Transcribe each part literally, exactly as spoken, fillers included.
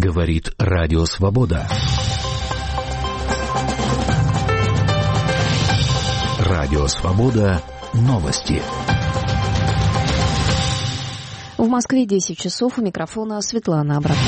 Говорит Радио Свобода. Радио Свобода. Новости. В Москве десять часов. У микрофона Светлана Абрамова.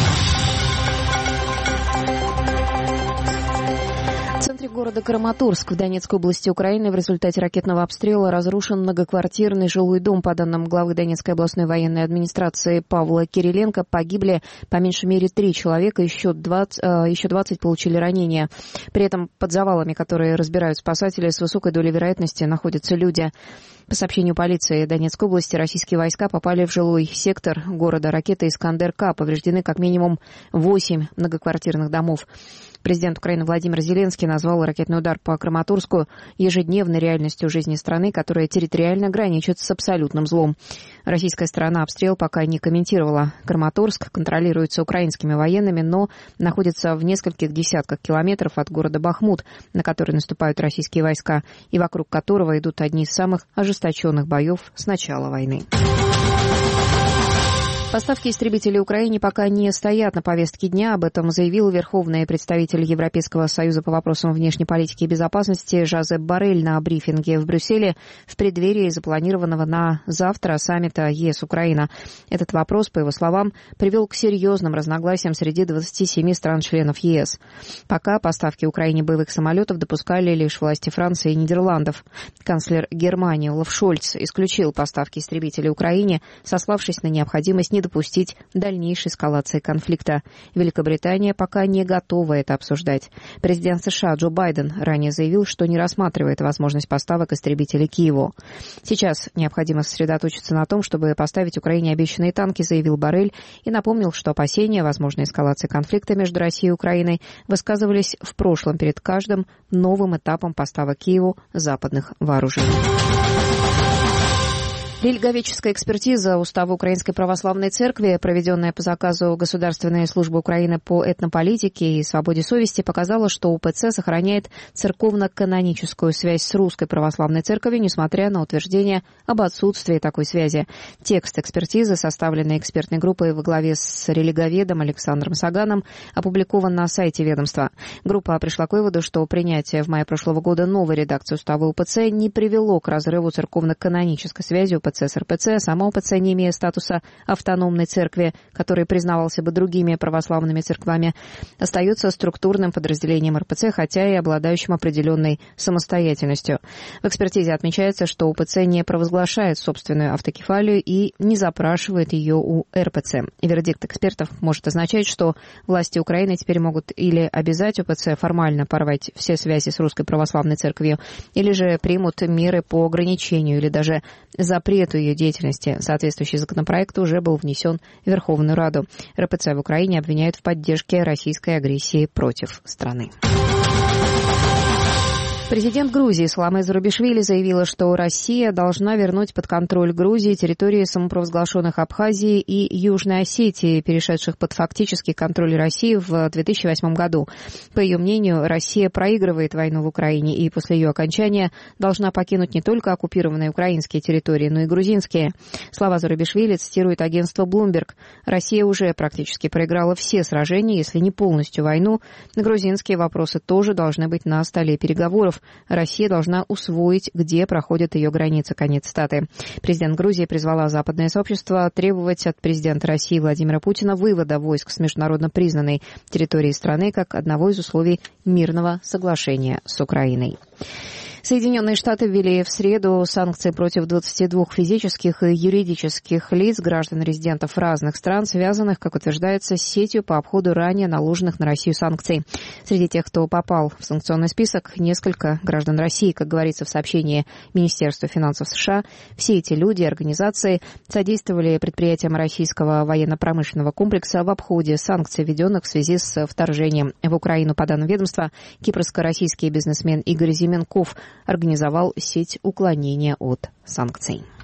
В центре города Краматорск в Донецкой области Украины в результате ракетного обстрела разрушен многоквартирный жилой дом. По данным главы Донецкой областной военной администрации Павла Кириленко, погибли по меньшей мере три человека, еще двадцать, еще двадцать получили ранения. При этом под завалами, которые разбирают спасатели, с высокой долей вероятности находятся люди. По сообщению полиции Донецкой области, российские войска попали в жилой сектор города ракетой «Искандер-К». Повреждены как минимум восемь многоквартирных домов. Президент Украины Владимир Зеленский назвал ракетный удар по Краматорску ежедневной реальностью жизни страны, которая территориально граничит с абсолютным злом. Российская сторона обстрел пока не комментировала. Краматорск контролируется украинскими военными, но находится в нескольких десятках километров от города Бахмут, на который наступают российские войска, и вокруг которого идут одни из самых ожесточенных боев с начала войны. Поставки истребителей Украине пока не стоят на повестке дня. Об этом заявил верховный представитель Европейского союза по вопросам внешней политики и безопасности Жозеп Боррель на брифинге в Брюсселе в преддверии запланированного на завтра саммита ЕС-Украина. Этот вопрос, по его словам, привел к серьезным разногласиям среди двадцати семи стран-членов ЕС. Пока поставки Украине боевых самолетов допускали лишь власти Франции и Нидерландов. Канцлер Германии Олаф Шольц исключил поставки истребителей Украине, сославшись на необходимость не допустить дальнейшей эскалации конфликта. Великобритания пока не готова это обсуждать. Президент США Джо Байден ранее заявил, что не рассматривает возможность поставок истребителей Киеву. Сейчас необходимо сосредоточиться на том, чтобы поставить Украине обещанные танки, заявил Боррель, и напомнил, что опасения возможной эскалации конфликта между Россией и Украиной высказывались в прошлом перед каждым новым этапом поставок Киеву западных вооружений. Лельговеческая экспертиза Устава Украинской Православной Церкви, проведенная по заказу Государственной службы Украины по этнополитике и свободе совести, показала, что УПЦ сохраняет церковно-каноническую связь с Русской Православной Церковью, несмотря на утверждение об отсутствии такой связи. Текст экспертизы, составленный экспертной группой во главе с религоведом Александром Саганом, опубликован на сайте ведомства. Группа пришла к выводу, что принятие в мае прошлого года новой редакции Устава УПЦ не привело к разрыву церковно-канонической связи УПЦ с РПЦ, сама УПЦ, не имея статуса автономной церкви, который признавался бы другими православными церквами, остается структурным подразделением РПЦ, хотя и обладающим определенной самостоятельностью. В экспертизе отмечается, что УПЦ не провозглашает собственную автокефалию и не запрашивает ее у РПЦ. Вердикт экспертов может означать, что власти Украины теперь могут или обязать УПЦ формально порвать все связи с Русской Православной Церковью, или же примут меры по ограничению или даже запрету ее деятельности. Соответствующий законопроект уже был внесен в Верховную Раду. РПЦ в Украине обвиняют в поддержке российской агрессии против страны. Президент Грузии Саломе Зурабишвили заявила, что Россия должна вернуть под контроль Грузии территории самопровозглашенных Абхазии и Южной Осетии, перешедших под фактический контроль России в две тысячи восьмом году. По ее мнению, Россия проигрывает войну в Украине и после ее окончания должна покинуть не только оккупированные украинские территории, но и грузинские. Слова Зурабишвили цитирует агентство Bloomberg. Россия уже практически проиграла все сражения, если не полностью войну. Грузинские вопросы тоже должны быть на столе переговоров. Россия должна усвоить, где проходят ее границы. Конец цитаты. Президент Грузии призвала западное сообщество требовать от президента России Владимира Путина вывода войск с международно признанной территории страны как одного из условий мирного соглашения с Украиной. Соединенные Штаты ввели в среду санкции против двадцати двух физических и юридических лиц, граждан-резидентов разных стран, связанных, как утверждается, с сетью по обходу ранее наложенных на Россию санкций. Среди тех, кто попал в санкционный список, несколько граждан России, как говорится в сообщении Министерства финансов США. Все эти люди и организации содействовали предприятиям российского военно-промышленного комплекса в обходе санкций, введенных в связи с вторжением в Украину. По данным ведомства, кипрско-российский бизнесмен Игорь Зименков организовал сеть уклонения от санкций.